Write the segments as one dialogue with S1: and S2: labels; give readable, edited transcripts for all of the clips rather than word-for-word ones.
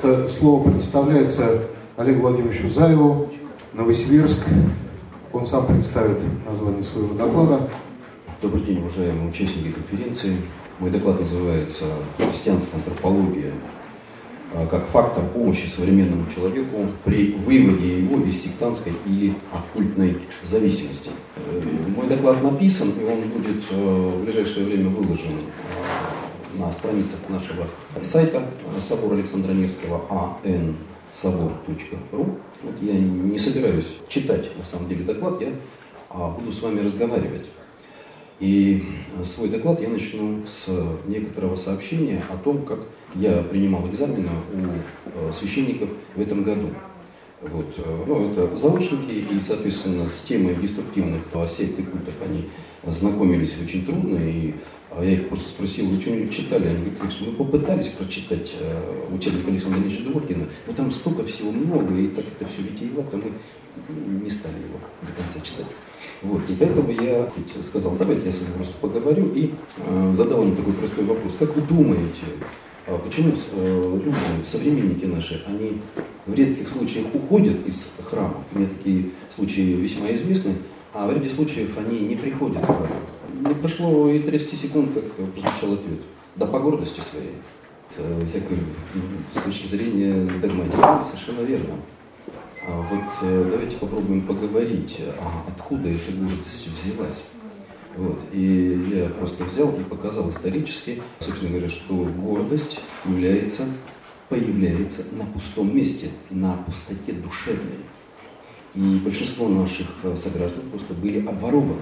S1: Слово предоставляется Олегу Владимировичу Заеву, Новосибирск. Он сам представит название своего доклада.
S2: Добрый день, уважаемые участники конференции. Мой доклад называется «Христианская антропология как фактор помощи современному человеку при выводе его из сектантской или оккультной зависимости». Мой доклад написан, и он будет в ближайшее время выложен на страницах нашего сайта собора Александра Невского ansabor.ru. Я не собираюсь читать, на самом деле, доклад, я буду с вами разговаривать. И свой доклад я начну с некоторого сообщения о том, как я принимал экзамены у священников в этом году. Это заочники, и, соответственно, с темой деструктивных сект и культов они знакомились очень трудно, и я их просто спросил, вы что-нибудь читали? Они говорят, мы попытались прочитать учебник Александра Ильича Дворкина, но там столько всего много, и так это все витиевато, мы не стали его до конца читать. И поэтому я сказал, давайте я с вами просто поговорю, и задал вам такой простой вопрос. Как вы думаете, почему люди, современники наши, они в редких случаях уходят из храмов? Мне такие случаи весьма известны, а в ряде случаев они не приходят в храм. Не прошло и 30 секунд, как прозвучал ответ. Да по гордости своей. С точки зрения догматики, совершенно верно. Давайте попробуем поговорить, откуда эта гордость взялась. И я просто взял и показал исторически, собственно говоря, что гордость появляется на пустом месте, на пустоте душевной. И большинство наших сограждан просто были обворованы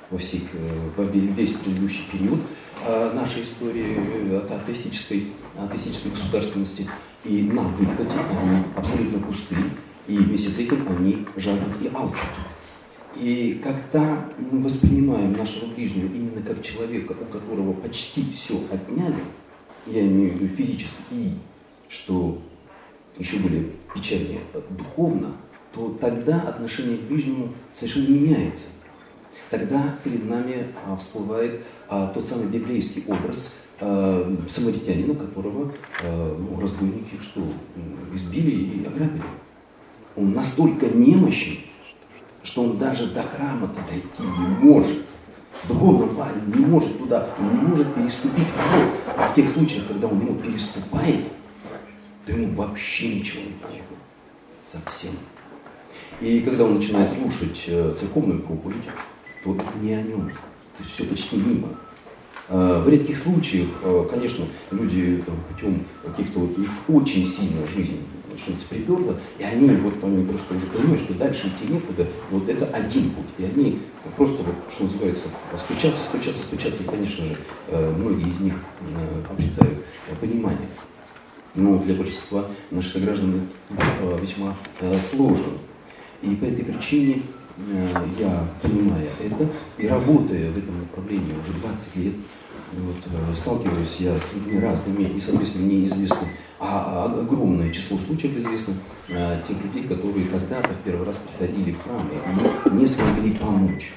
S2: весь предыдущий период нашей истории от атеистической государственности. И на выходе они абсолютно пустые, и вместе с этим они жаждут и алчут. И когда мы воспринимаем нашего ближнего именно как человека, у которого почти все отняли, я имею в виду физически, и, что еще более печальнее, духовно, то тогда отношение к ближнему совершенно меняется. Тогда перед нами всплывает тот самый библейский образ самаритянина, которого разбойники избили и ограбили. Он настолько немощен, что он даже до храма-то дойти не может. В духовном плане не может туда, он не может переступить порог. А в тех случаях, когда он его переступает, то ему вообще ничего не поможет. Совсем. И когда он начинает слушать церковную проповедь, то это не о нем. То есть все почти мимо. В редких случаях, конечно, люди путем каких-то их очень сильно жизнь приперло, и они просто уже понимают, что дальше идти некуда, это один путь. И они просто, что называется, стучатся, и, конечно же, многие из них обретают понимание. Но для большинства наших сограждан это весьма сложно. И по этой причине я, понимая это, и работая в этом направлении уже 20 лет, сталкиваюсь я с людьми разными, и, соответственно, мне известно, огромное число случаев известно тех людей, которые когда-то в первый раз приходили в храм и не смогли помочь.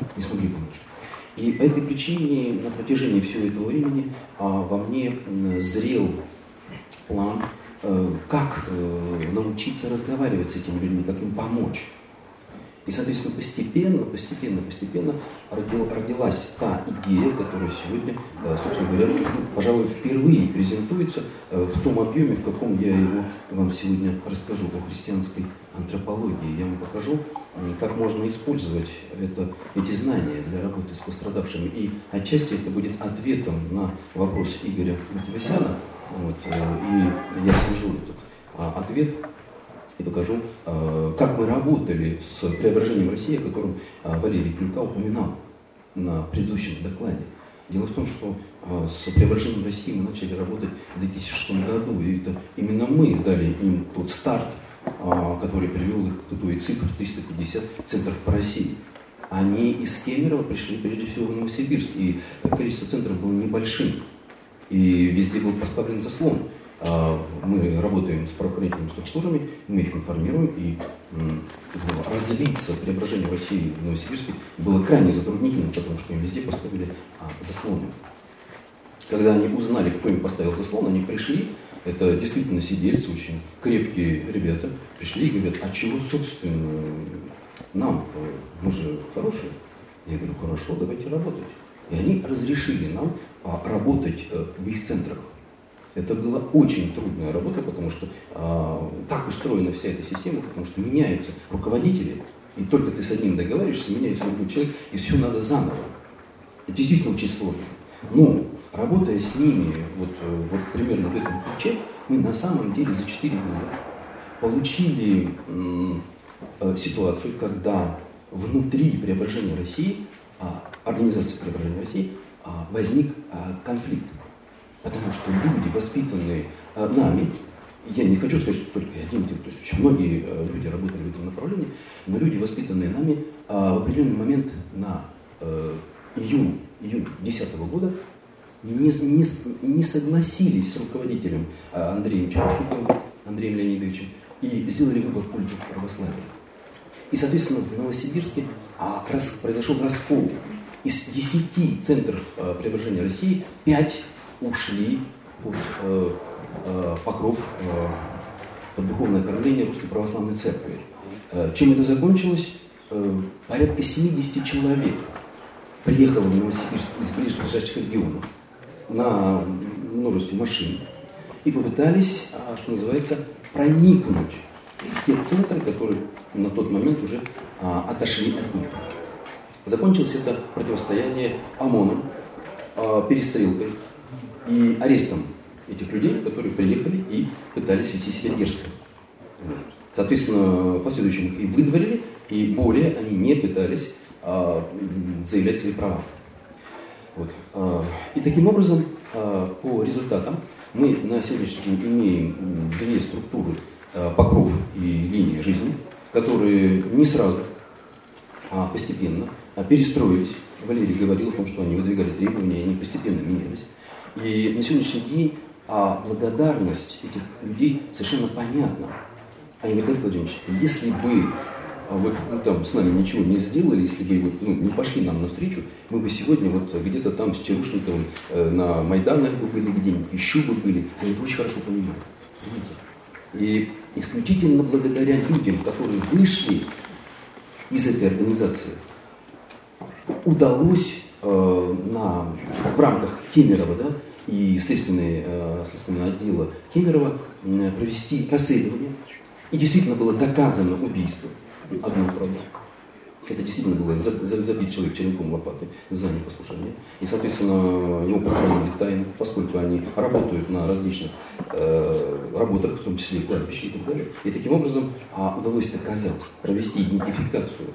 S2: И по этой причине на протяжении всего этого времени во мне зрел план, как научиться разговаривать с этими людьми, как им помочь. И, соответственно, постепенно родилась та идея, которая сегодня, собственно говоря, пожалуй, впервые презентуется в том объеме, в каком я его вам сегодня расскажу о христианской антропологии. Я вам покажу, как можно использовать эти знания для работы с пострадавшими. И отчасти это будет ответом на вопрос Игоря Матевосяна. И я свяжу этот ответ и покажу, как мы работали с преображением России, о котором Валерий Клюка упоминал на предыдущем докладе. Дело в том, что с преображением России мы начали работать в 2006 году, и это именно мы дали им тот старт, который привел их к той цифре 350 центров по России. Они из Кемерово пришли прежде всего в Новосибирск, и количество центров было небольшим, и везде был поставлен заслон. Мы работаем с правоохранительными структурами, мы их информируем, и развиться преображение России в Новосибирске было крайне затруднительно, потому что им везде поставили заслоны. Когда они узнали, кто им поставил заслон, они пришли, Это действительно сидельцы, очень крепкие ребята, пришли и говорят, а чего, собственно, нам? Мы же хорошие. Я говорю, хорошо, давайте работать. И они разрешили нам работать в их центрах. Это была очень трудная работа, потому что так устроена вся эта система, потому что меняются руководители, и только ты с одним договариваешься, меняется другой человек, и все надо заново. Это действительно очень сложно. Но, работая с ними, вот примерно в этом ключе, мы на самом деле за 4 года получили ситуацию, когда внутри Преображения России, организации Преображения России, возник конфликт. Потому что люди, воспитанные нами, я не хочу сказать, что только я один, то есть очень многие люди работали в этом направлении, но люди, воспитанные нами, в определенный момент на июнь 2010 года не согласились с руководителем Андреем Чарушниковым, Андреем Леонидовичем, и сделали выбор в пользу православия. И, соответственно, в Новосибирске произошел раскол. Из 10 центров Преображения России 5 ушли под покров, под духовное кормление Русской Православной Церкви. Чем это закончилось? Порядка 70 человек приехало в Новосибирск из ближайших регионов на множестве машин и попытались, что называется, проникнуть в те центры, которые на тот момент уже отошли от них. Закончилось это противостояние ОМОНом, перестрелкой и арестом этих людей, которые приехали и пытались вести себя дерзко. Соответственно, в последующем их и выдворили, и более они не пытались заявлять свои права. Вот. И таким образом, по результатам, мы на сегодняшний день имеем 2 структуры, покров и линии жизни, которые не сразу, а постепенно перестроились. Валерий говорил о том, что они выдвигали требования, и они постепенно менялись. И на сегодняшний день благодарность этих людей совершенно понятна. Они говорят, Владимир Владимирович, если бы вы там с нами ничего не сделали, если бы не пошли нам навстречу, мы бы сегодня где-то там с Чарушниковым на Майданах бы были, где-нибудь еще бы были. Они это очень хорошо понимают. И исключительно благодаря людям, которые вышли из этой организации, удалось в рамках Кемерово, и следственного отдела Кемерово провести расследование. И действительно было доказано убийство одного, правда. Это действительно было забит человек черенком лопатой за непослушание. И, соответственно, его похоронили тайно, поскольку они работают на различных работах, в том числе кладбище и так далее. И таким образом удалось доказать, провести идентификацию,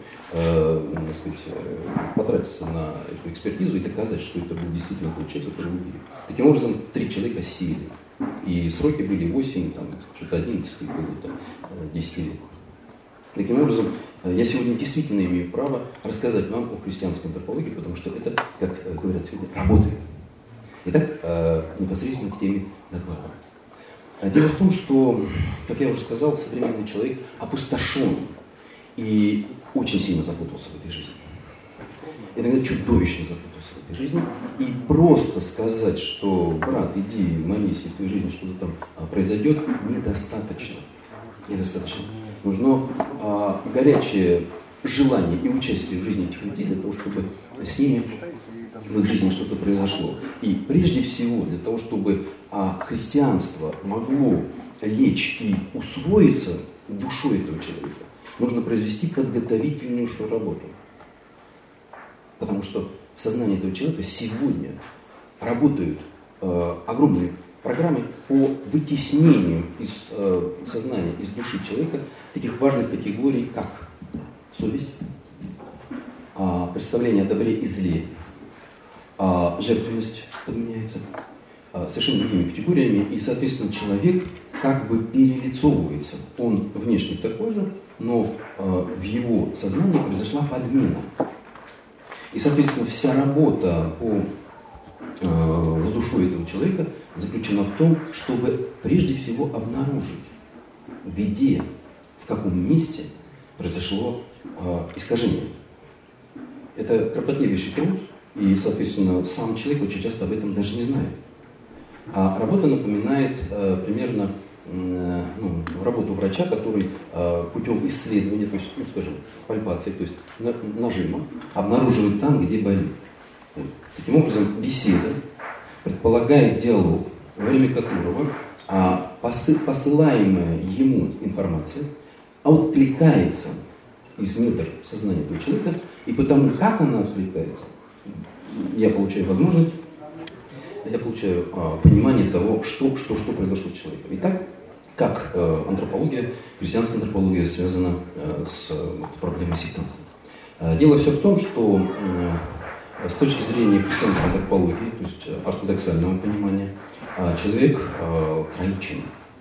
S2: потратиться на эту экспертизу и доказать, что это был действительно тот человек, который убили. Таким образом, 3 человека сели. И сроки были 8, что-то 11, было 10 лет. Таким образом, я сегодня действительно имею право рассказать вам о христианской антропологии, потому что это, как говорят сегодня, работает. Итак, непосредственно к теме доклада. Дело в том, что, как я уже сказал, современный человек опустошен и очень сильно запутался в этой жизни. Иногда чудовищно запутался в этой жизни. И просто сказать, что, брат, иди молись, и в твоей жизни что-то там произойдет, недостаточно. Недостаточно. Нужно горячее желание и участие в жизни этих людей для того, чтобы с ними в их жизни что-то произошло. И прежде всего для того, чтобы христианство могло лечь и усвоиться душой этого человека, нужно произвести подготовительнейшую работу. Потому что в сознании этого человека сегодня работают огромные программы по вытеснению из сознания, из души человека таких важных категорий, как совесть, представление о добре и зле, жертвенность подменяется совершенно другими категориями, и, соответственно, человек как бы перелицовывается. Он внешне такой же, но в его сознании произошла подмена. И, соответственно, вся работа с душой этого человека заключена в том, чтобы прежде всего обнаружить, где, в каком месте произошло искажение. Это кропотливейший труд, и, соответственно, сам человек очень часто об этом даже не знает. А работа напоминает примерно работу врача, который путем исследования, то есть, скажем, пальпации, то есть нажима, обнаруживает там, где болит. Вот. Таким образом, беседа предполагает диалог, во время которого посылаемая ему информация откликается из недр сознания этого человека, и потому, как она откликается, я получаю возможность, я получаю понимание того, что произошло с человеком. Итак, как антропология, христианская антропология связана с проблемой сектантства. Дело все в том, что с точки зрения христианской антропологии, то есть ортодоксального понимания, человек троичен.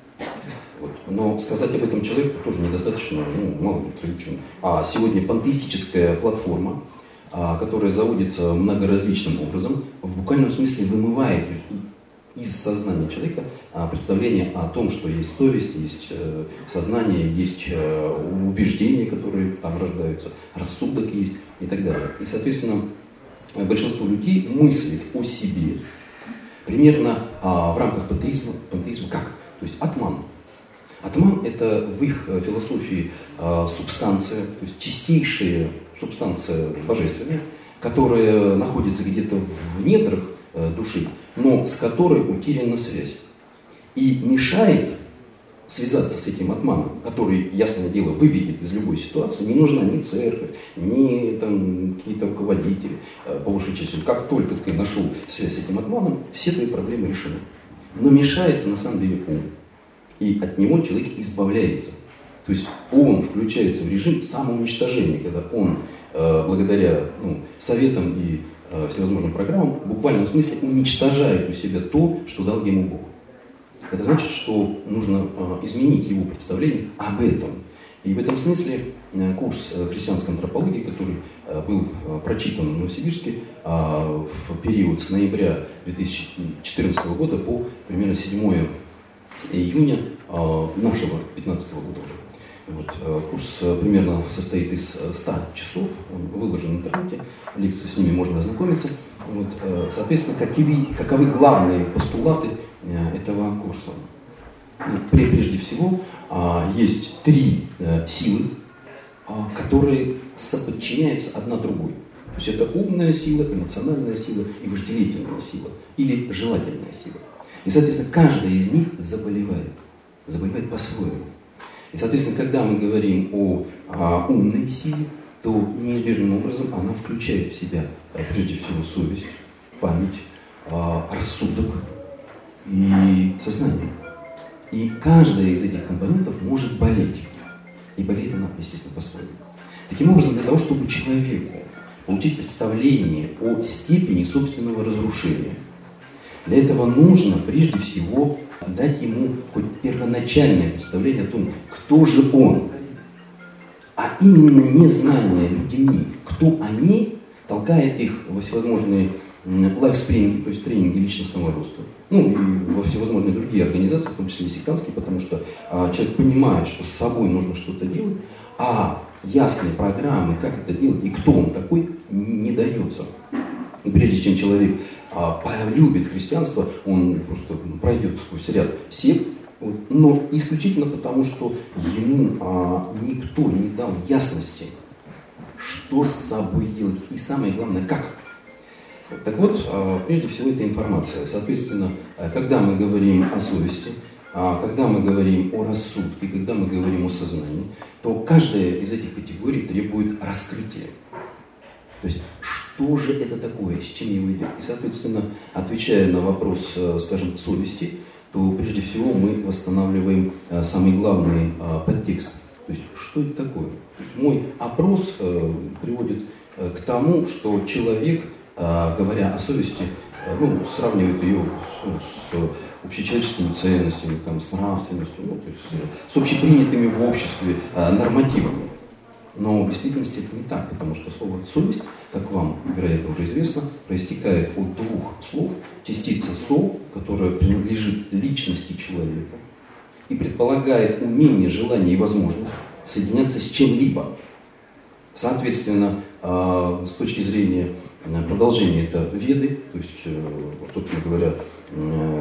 S2: Вот. Но сказать об этом человеку тоже недостаточно, мало ли троичен. А сегодня пантеистическая платформа, которая заводится многоразличным образом, в буквальном смысле вымывает из сознания человека представление о том, что есть совесть, есть сознание, есть убеждения, которые там рождаются, рассудок есть и так далее. И, соответственно, большинство людей мыслит о себе примерно в рамках пантеизма как? То есть атман. Атман – это в их философии субстанция, то есть чистейшая субстанция божественная, которая находится где-то в недрах души, но с которой утеряна связь. И мешает связаться с этим атманом, который, ясное дело, выведет из любой ситуации. Не нужна ни церковь, ни какие-то руководители по высшей части. Как только ты нашел связь с этим атманом, все твои проблемы решены. Но мешает на самом деле ум. И от него человек избавляется. То есть он включается в режим самоуничтожения, когда он благодаря советам и всевозможным программам в буквальном смысле уничтожает у себя то, что дал ему Бог. Это значит, что нужно изменить его представление об этом. И в этом смысле курс христианской антропологии, который был прочитан в Новосибирске в период с ноября 2014 года по примерно 7 июня нашего 2015 года уже. Вот. Курс примерно состоит из 100 часов, он выложен в интернете, лекции с ними можно ознакомиться. Вот. Соответственно, каковы главные постулаты этого курса? Прежде всего, есть 3 силы, которые соподчиняются одна другой. То есть это умная сила, эмоциональная сила и вожделительная сила, или желательная сила. И, соответственно, каждая из них заболевает по-своему. И, соответственно, когда мы говорим о умной силе, то неизбежным образом она включает в себя, прежде всего, совесть, память, рассудок и сознание. И каждая из этих компонентов может болеть. И болеет она, естественно, по-своему. Таким образом, для того, чтобы человеку получить представление о степени собственного разрушения, для этого нужно, прежде всего, дать ему хоть первоначальное представление о том, кто же он. А именно незнание людьми, кто они, толкает их во всевозможные лайфспринги, то есть тренинги личностного роста. И во всевозможные другие организации, в том числе и сектантские, потому что человек понимает, что с собой нужно что-то делать, а ясные программы, как это делать и кто он такой, не дается. И прежде чем человек полюбит христианство, он просто пройдет сквозь ряд сект, но исключительно потому, что ему никто не дал ясности, что с собой делать и самое главное, как. Так вот, прежде всего, это информация. Соответственно, когда мы говорим о совести, когда мы говорим о рассудке, когда мы говорим о сознании, то каждая из этих категорий требует раскрытия. То есть, что же это такое, с чем его идет? И, соответственно, отвечая на вопрос, скажем, совести, то прежде всего мы восстанавливаем самый главный подтекст. То есть, что это такое? То есть, мой опрос приводит к тому, что человек, говоря о совести, сравнивает ее с общечеловеческими ценностями, с нравственностью, то есть с общепринятыми в обществе нормативами. Но в действительности это не так, потому что слово «совесть», как вам, вероятно, уже известно, проистекает от 2 слов. Частица «со», которая принадлежит личности человека и предполагает умение, желание и возможность соединяться с чем-либо. Соответственно, с точки зрения продолжения это Веды, то есть, собственно говоря,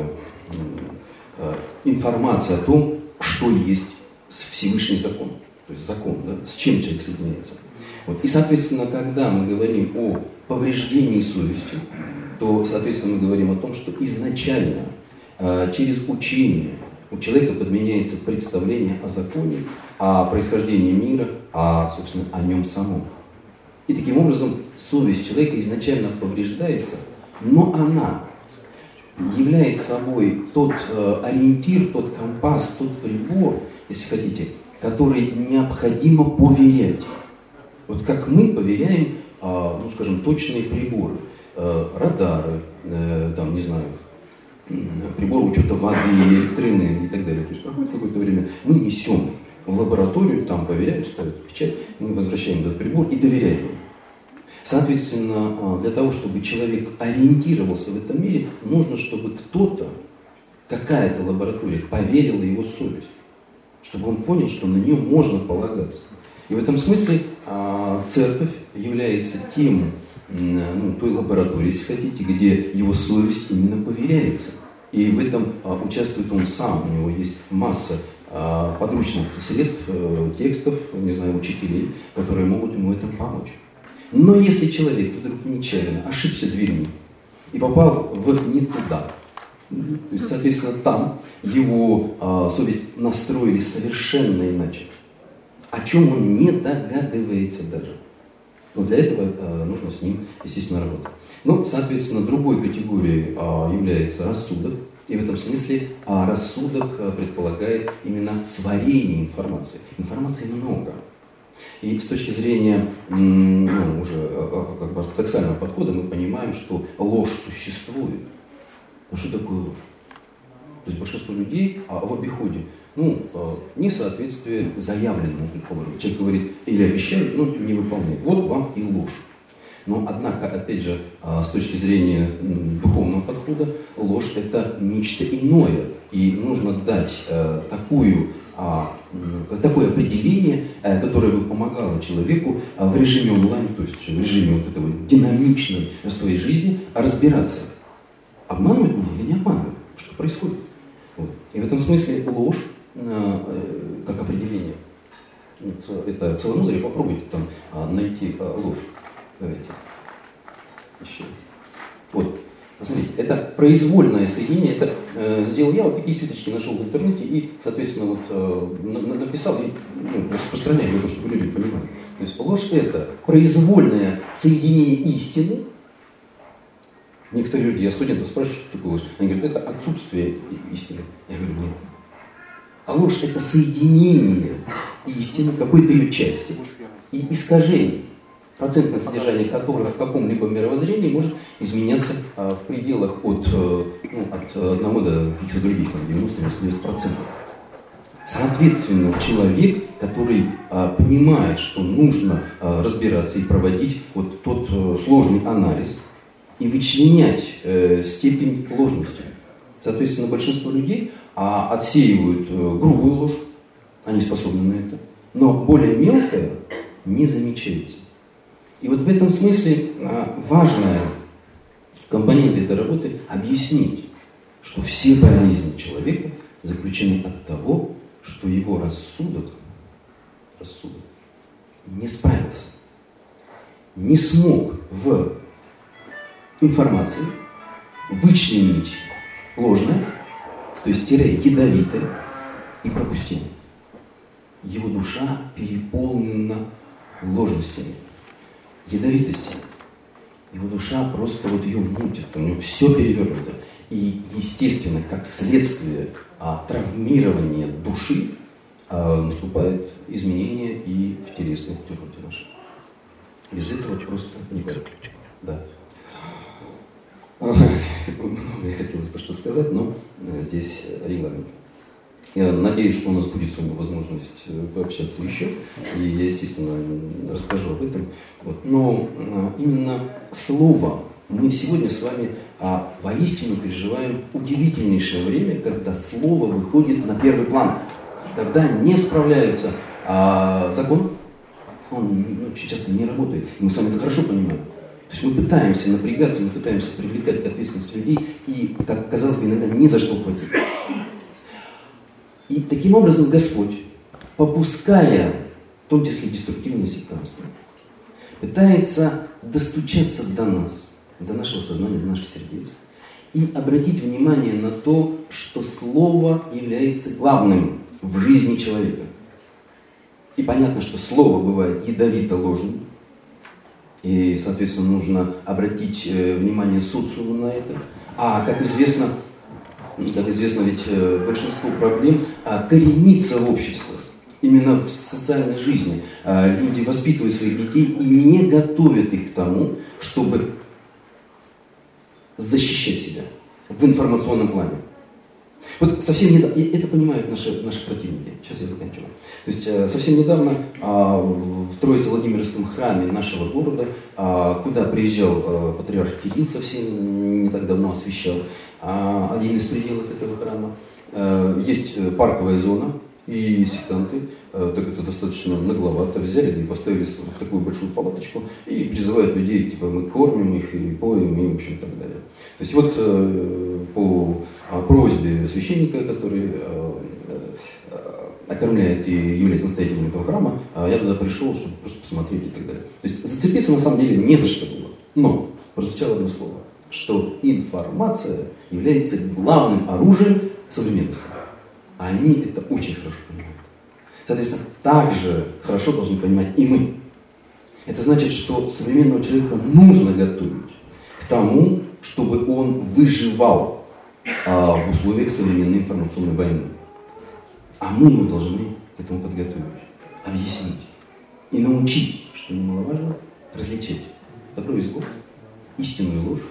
S2: информация о том, что есть Всевышний закон. То есть закон, да, с чем человек соединяется. Вот. И, соответственно, когда мы говорим о повреждении совести, то, соответственно, мы говорим о том, что изначально через учение у человека подменяется представление о законе, о происхождении мира, собственно, о нем самом. И таким образом совесть человека изначально повреждается, но она является собой тот ориентир, тот компас, тот прибор, если хотите, который необходимо поверять. Вот как мы поверяем, скажем, точные приборы, радары, там, не знаю, прибор учета воды, электроэнергии и так далее. То есть проходит какое-то время, мы несем в лабораторию, там проверяют, ставят печать, мы возвращаем этот прибор и доверяем ему. Соответственно, для того, чтобы человек ориентировался в этом мире, нужно, чтобы кто-то, какая-то лаборатория поверила его совесть, чтобы он понял, что на нее можно полагаться. И в этом смысле церковь является той лабораторией, если хотите, где его совесть именно поверяется. И в этом участвует он сам, у него есть масса подручных средств, текстов, не знаю, учителей, которые могут ему в этом помочь. Но если человек вдруг нечаянно ошибся дверьми и попал не туда, то есть, соответственно, там его совесть настроили совершенно иначе, о чем он не догадывается даже. Но для этого нужно с ним, естественно, работать. Ну, соответственно, другой категорией является рассудок. И в этом смысле рассудок предполагает именно сварение информации. Информации много. И с точки зрения уже как бы ортодоксального подхода мы понимаем, что ложь существует. Но что такое ложь? То есть большинство людей в обиходе несоответствие заявленному, предположим. Человек говорит или обещает, но не выполняет. Вот вам и ложь. Но, однако, опять же, с точки зрения духовного подхода, ложь – это нечто иное. И нужно дать такое определение, которое бы помогало человеку в режиме онлайн, то есть в режиме вот этого динамичной своей жизни разбираться. Обманывать меня или не обманывать? Что происходит? Вот. И в этом смысле ложь, как определение, это целомудрие, попробуйте там найти ложь. Давайте. Еще. Вот. Посмотрите, это произвольное соединение. Это сделал я, вот такие свиточки нашел в интернете и, соответственно, написал и распространяю то, чтобы люди понимали. То есть ложь – это произвольное соединение истины. Некоторые люди, я студентов спрашиваю, что такое ложь. Они говорят, это отсутствие истины. Я говорю, нет. А ложь – это соединение истины, какой-то ее части и искажение, процентное содержание которых в каком-либо мировоззрении может изменяться в пределах от 1 до каких-то других, 90-90%. Соответственно, человек, который понимает, что нужно разбираться и проводить вот тот сложный анализ и вычленять степень ложности. Соответственно, большинство людей отсеивают грубую ложь, они способны на это, но более мелкое не замечается. И вот в этом смысле важная компонента этой работы объяснить, что все болезни человека заключены от того, что его рассудок не справился, не смог в информации вычленить ложное, то есть ядовитое, и пропустить. Его душа переполнена ложностями, ядовитостями. Его душа просто ее мутит, у него все перевернуто. И, естественно, как следствие травмирования души наступает изменение и в телесной природе нашей. Без этого просто никак. Да. Многое хотелось бы что сказать, но здесь регламент. Я надеюсь, что у нас будет сегодня возможность пообщаться еще, и я, естественно, расскажу об этом. Вот. Но именно слово мы сегодня с вами воистину переживаем удивительнейшее время, когда слово выходит на первый план, когда не справляются закон, он часто не работает, и мы с вами это хорошо понимаем. То есть мы пытаемся напрягаться, мы пытаемся привлекать к ответственности людей и, как казалось бы, иногда ни за что хватить. И таким образом Господь, попуская, в том числе деструктивное сектантство, пытается достучаться до нас, до нашего сознания, до наших сердец, и обратить внимание на то, что Слово является главным в жизни человека. И понятно, что Слово бывает ядовито ложным, и, соответственно, нужно обратить внимание социума на это. А, как известно, ведь большинство проблем коренится в обществе, именно в социальной жизни. Люди воспитывают своих детей и не готовят их к тому, чтобы защищать себя в информационном плане. Вот совсем недавно, и это понимают наши противники. Сейчас я заканчиваю. То есть совсем недавно в Троице-Владимирском храме нашего города, куда приезжал патриарх Кирилл, совсем не так давно освящал один из пределов этого храма, есть парковая зона, и сектанты, так это достаточно нагловато, взяли да и поставили в такую большую палаточку и призывают людей, типа мы кормим их и поем, и в общем так далее. То есть вот по просьбе священника, который окормляет и является настоятелем этого храма, я туда пришел, чтобы просто посмотреть и так далее. То есть зацепиться на самом деле не за что было. Но прозвучало одно слово, что информация является главным оружием современности. Они это очень хорошо понимают. Соответственно, также хорошо должны понимать и мы. Это значит, что современного человека нужно готовить к тому, чтобы он выживал в условиях современной информационной войны. А мы ему должны к этому подготовить, объяснить и научить, что немаловажно, различать добро и зло, истинную ложь,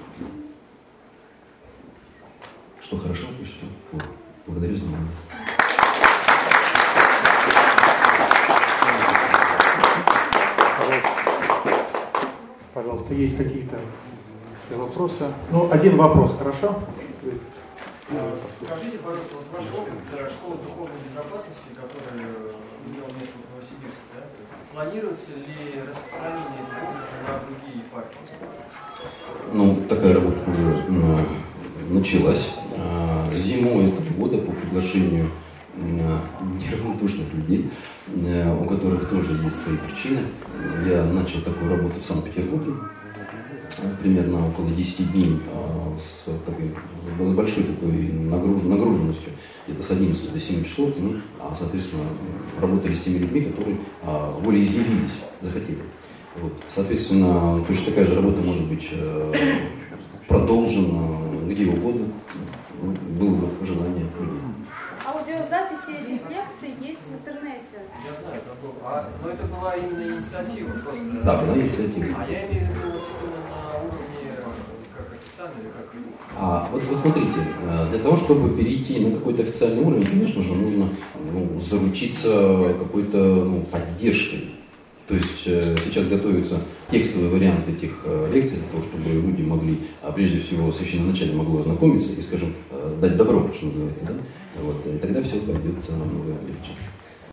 S2: что хорошо и что плохо. Благодарю за внимание.
S3: Пожалуйста, есть какие-то вопросы? Ну, один вопрос, хорошо?
S4: Скажите, пожалуйста, вот ваш опыт школы духовной безопасности, которая имела место в Новосибирске, да? Планируется ли распространение этого опыта на другие епархии?
S2: Ну, такая работа уже началась. Зимой этого года по приглашению неравнодушных людей, у которых тоже есть свои причины, я начал такую работу в Санкт-Петербурге. Примерно около 10 дней с большой такой нагруженностью, где-то с 11 до 7 часов мы, соответственно, работали с теми людьми, которые волеизъявились, захотели. Вот. Соответственно, точно такая же работа может быть продолжена где угодно, было бы желание людей.
S5: Аудиозаписи этих лекций есть в интернете.
S4: Я знаю, это было. Но это была именно инициатива просто.
S2: Да, была инициатива.
S4: А я имею в виду именно на уровне как официальный или как...
S2: Вот смотрите, для того, чтобы перейти на какой-то официальный уровень, конечно же, нужно заручиться какой-то поддержкой. То есть сейчас готовится текстовый вариант этих лекций, для того, чтобы люди могли, прежде всего, священноначалие могло ознакомиться и, скажем, дать добро, что называется, да? Вот, и тогда все пойдет намного легче.